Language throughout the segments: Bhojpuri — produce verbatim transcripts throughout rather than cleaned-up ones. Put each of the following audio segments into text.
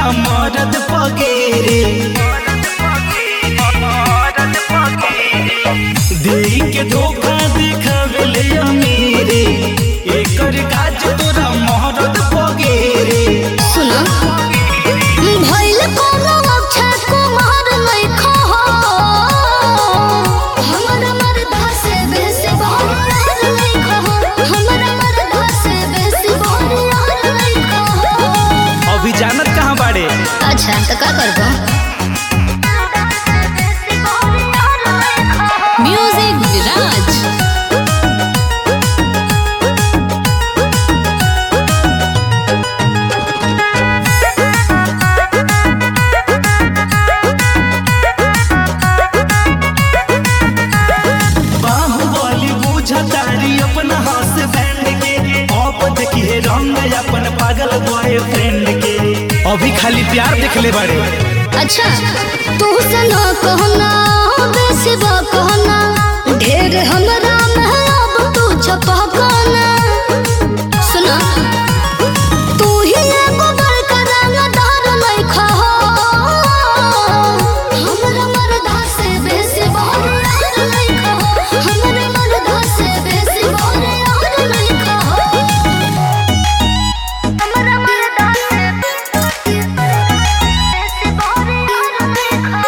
तोरा मरद पगेरे देई के धोखा देखावेले अमीरे एकर काज तोरा मरद पगेरे। सुनो भइल कोनो अक्षय कुमार लइखो हमरा मरदा से बेसी बहरार लइखो हमरा मरदा से बेसी बहरार लइखो। अभी जानत कहाँ बाड़े? अच्छा तो का करबो? म्यूजिक विराज बाहुबली बुझतारी अपना हाथ बैंड के अब देखिए रंग अपन पागल बॉयफ्रेंड के। अभी खाली प्यार देखले बाड़े। अच्छा तू सना कहना बेसी बा कहना ढेर हमरा में अब तू छपा कहना। सुना तू ही एगो बड़का रंगदार लइखा हमरा मरदा से बेसी बहरार लइखा हमरा मरदा से बेसी बहरार लइखा हमरा मरदा से बेसी बहरार लइखा।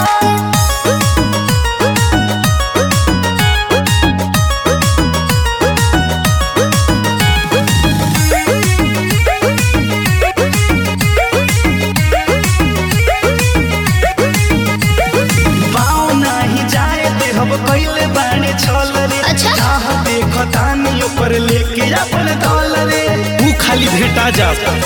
पाँव नहीं जाए दे हम कइले बाड़े छल रे। अच्छा। चाह देखतानी ऊपर लेके अपन दौल रे। तू खाली भेटा जा